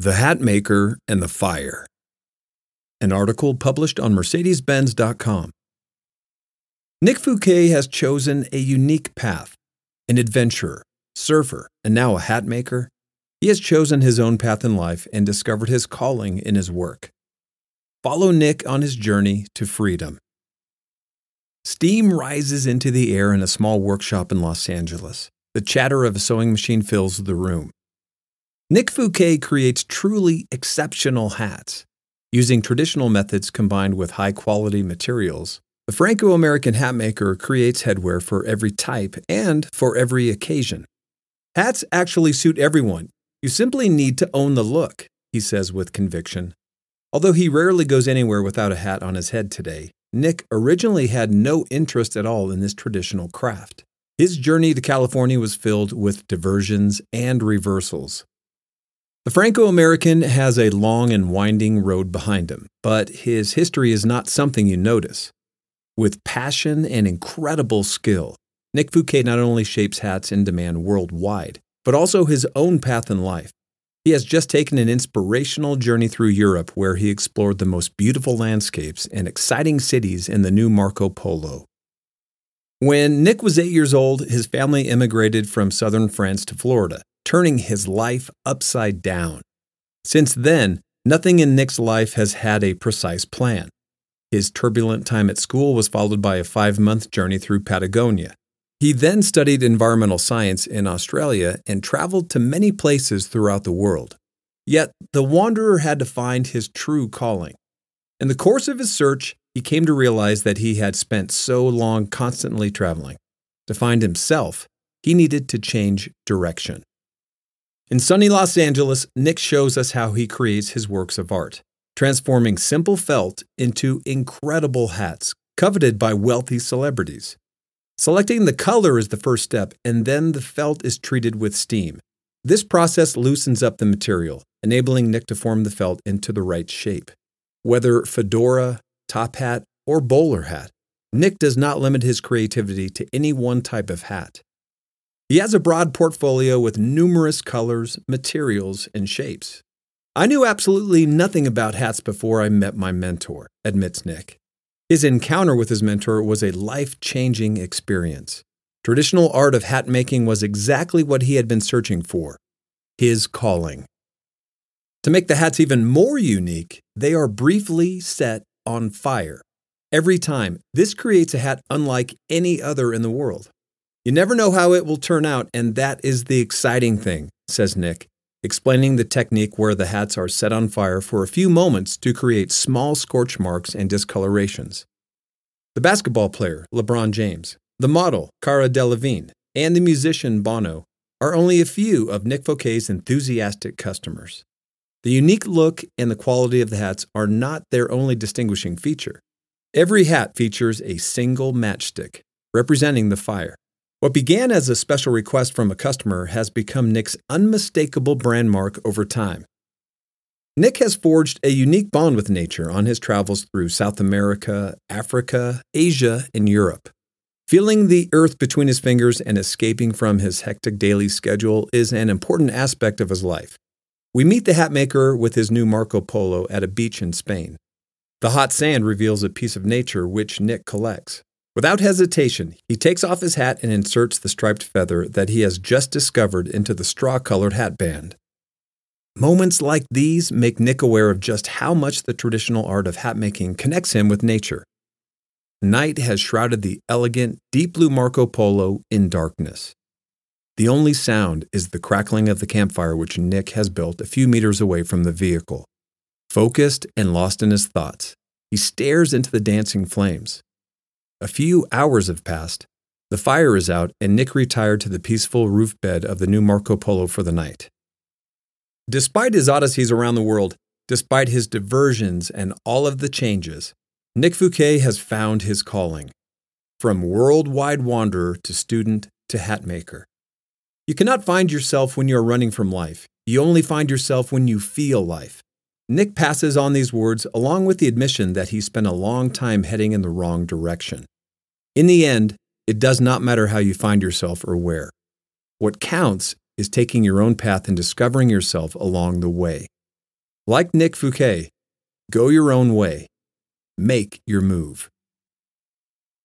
The Hat Maker and the Fire. An article published on Mercedes-Benz.com. Nick Fouquet has chosen a unique path. An adventurer, surfer, and now a hat maker, he has chosen his own path in life and discovered his calling in his work. Follow Nick on his journey to freedom. Steam rises into the air in a small workshop in Los Angeles. The chatter of a sewing machine fills the room. Nick Fouquet creates truly exceptional hats. Using traditional methods combined with high-quality materials, the Franco-American hat maker creates headwear for every type and for every occasion. Hats actually suit everyone. You simply need to own the look, he says with conviction. Although he rarely goes anywhere without a hat on his head today, Nick originally had no interest at all in this traditional craft. His journey to California was filled with diversions and reversals. The Franco-American has a long and winding road behind him, but his history is not something you notice. With passion and incredible skill, Nick Fouquet not only shapes hats in demand worldwide, but also his own path in life. He has just taken an inspirational journey through Europe where he explored the most beautiful landscapes and exciting cities in the new Marco Polo. When Nick was 8 years old, his family immigrated from southern France to Florida, turning his life upside down. Since then, nothing in Nick's life has had a precise plan. His turbulent time at school was followed by a 5-month journey through Patagonia. He then studied environmental science in Australia and traveled to many places throughout the world. Yet, the wanderer had to find his true calling. In the course of his search, he came to realize that he had spent so long constantly traveling. To find himself, he needed to change direction. In sunny Los Angeles, Nick shows us how he creates his works of art, transforming simple felt into incredible hats coveted by wealthy celebrities. Selecting the color is the first step, and then the felt is treated with steam. This process loosens up the material, enabling Nick to form the felt into the right shape. Whether fedora, top hat, or bowler hat, Nick does not limit his creativity to any one type of hat. He has a broad portfolio with numerous colors, materials, and shapes. I knew absolutely nothing about hats before I met my mentor, admits Nick. His encounter with his mentor was a life-changing experience. Traditional art of hat making was exactly what he had been searching for, his calling. To make the hats even more unique, they are briefly set on fire. Every time, this creates a hat unlike any other in the world. You never know how it will turn out, and that is the exciting thing, says Nick, explaining the technique where the hats are set on fire for a few moments to create small scorch marks and discolorations. The basketball player, LeBron James, the model, Cara Delevingne, and the musician, Bono, are only a few of Nick Fouquet's enthusiastic customers. The unique look and the quality of the hats are not their only distinguishing feature. Every hat features a single matchstick, representing the fire. What began as a special request from a customer has become Nick's unmistakable brand mark over time. Nick has forged a unique bond with nature on his travels through South America, Africa, Asia, and Europe. Feeling the earth between his fingers and escaping from his hectic daily schedule is an important aspect of his life. We meet the hat maker with his new Marco Polo at a beach in Spain. The hot sand reveals a piece of nature which Nick collects. Without hesitation, he takes off his hat and inserts the striped feather that he has just discovered into the straw-colored hat band. Moments like these make Nick aware of just how much the traditional art of hat making connects him with nature. Night has shrouded the elegant, deep blue Marco Polo in darkness. The only sound is the crackling of the campfire which Nick has built a few meters away from the vehicle. Focused and lost in his thoughts, he stares into the dancing flames. A few hours have passed. The fire is out, and Nick retired to the peaceful roof bed of the new Marco Polo for the night. Despite his odysseys around the world, despite his diversions and all of the changes, Nick Fouquet has found his calling. From worldwide wanderer to student to hat maker. You cannot find yourself when you are running from life. You only find yourself when you feel life. Nick passes on these words along with the admission that he spent a long time heading in the wrong direction. In the end, it does not matter how you find yourself or where. What counts is taking your own path and discovering yourself along the way. Like Nick Fouquet, go your own way. Make your move.